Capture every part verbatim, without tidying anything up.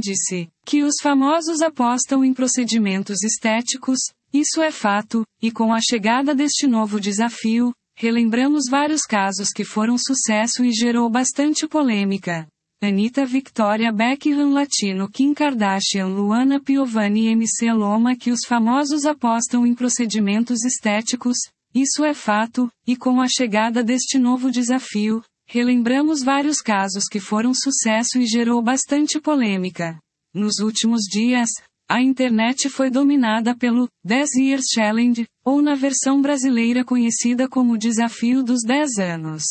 disse que os famosos apostam em procedimentos estéticos, isso é fato, e com a chegada deste novo desafio, relembramos vários casos que foram sucesso e gerou bastante polêmica. Anitta, Victoria Beckham, Latino, Kim Kardashian, Luana Piovani e M C Loma, que os famosos apostam em procedimentos estéticos, isso é fato, e com a chegada deste novo desafio, relembramos vários casos que foram sucesso e gerou bastante polêmica. Nos últimos dias, a internet foi dominada pelo dez Years Challenge, ou na versão brasileira conhecida como Desafio dos dez anos.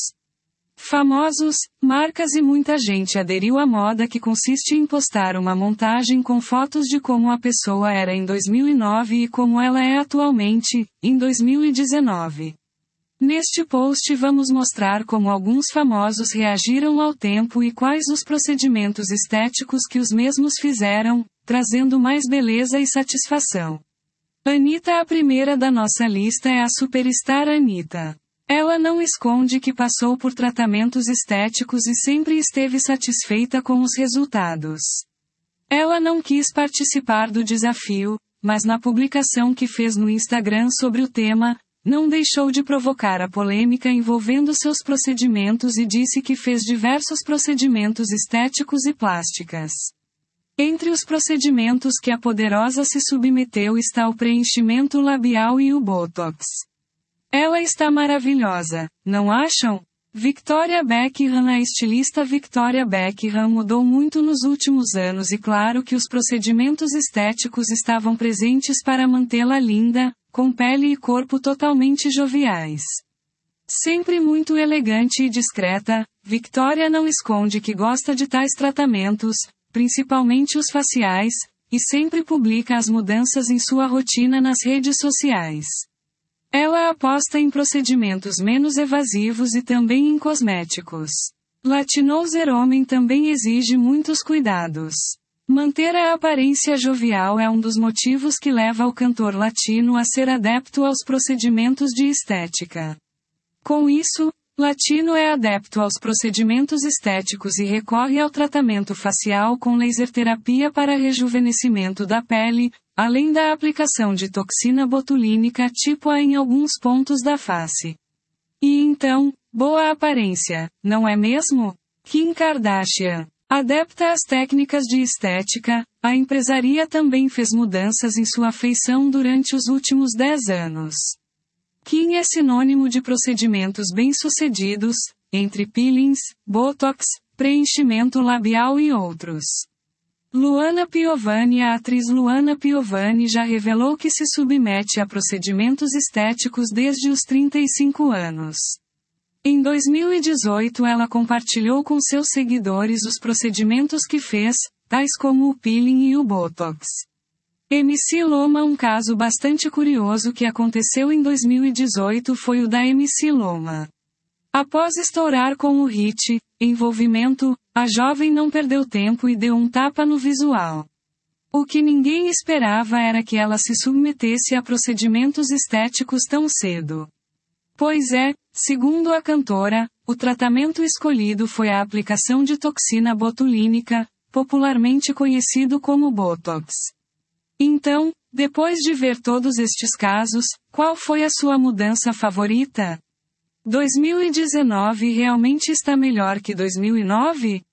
Famosos, marcas e muita gente aderiu à moda que consiste em postar uma montagem com fotos de como a pessoa era em dois mil e nove e como ela é atualmente, em dois mil e dezenove. Neste post vamos mostrar como alguns famosos reagiram ao tempo e quais os procedimentos estéticos que os mesmos fizeram, trazendo mais beleza e satisfação. Anitta. A primeira da nossa lista é a superstar Anitta. Ela não esconde que passou por tratamentos estéticos e sempre esteve satisfeita com os resultados. Ela não quis participar do desafio, mas na publicação que fez no Instagram sobre o tema, não deixou de provocar a polêmica envolvendo seus procedimentos e disse que fez diversos procedimentos estéticos e plásticas. Entre os procedimentos que a poderosa se submeteu está o preenchimento labial e o Botox. Ela está maravilhosa, não acham? Victoria Beckham. A estilista Victoria Beckham mudou muito nos últimos anos e claro que os procedimentos estéticos estavam presentes para mantê-la linda, com pele e corpo totalmente joviais. Sempre muito elegante e discreta, Victoria não esconde que gosta de tais tratamentos, principalmente os faciais, e sempre publica as mudanças em sua rotina nas redes sociais. Ela aposta em procedimentos menos evasivos e também em cosméticos. Latinoser homem também exige muitos cuidados. Manter a aparência jovial é um dos motivos que leva o cantor latino a ser adepto aos procedimentos de estética. Com isso, Latino é adepto aos procedimentos estéticos e recorre ao tratamento facial com laser terapia para rejuvenescimento da pele, além da aplicação de toxina botulínica tipo A em alguns pontos da face. E então, boa aparência, não é mesmo? Kim Kardashian. Adepta às técnicas de estética, a empresária também fez mudanças em sua feição durante os últimos dez anos. Kim é sinônimo de procedimentos bem-sucedidos, entre peelings, botox, preenchimento labial e outros. Luana Piovani. A atriz Luana Piovani já revelou que se submete a procedimentos estéticos desde os trinta e cinco anos. Em dois mil e dezoito ela compartilhou com seus seguidores os procedimentos que fez, tais como o peeling e o botox. M C Loma. Um caso bastante curioso que aconteceu em dois mil e dezoito foi o da M C Loma. Após estourar com o hit Envolvimento, a jovem não perdeu tempo e deu um tapa no visual. O que ninguém esperava era que ela se submetesse a procedimentos estéticos tão cedo. Pois é, segundo a cantora, o tratamento escolhido foi a aplicação de toxina botulínica, popularmente conhecido como Botox. Então, depois de ver todos estes casos, qual foi a sua mudança favorita? dois mil e dezenove realmente está melhor que dois mil e nove?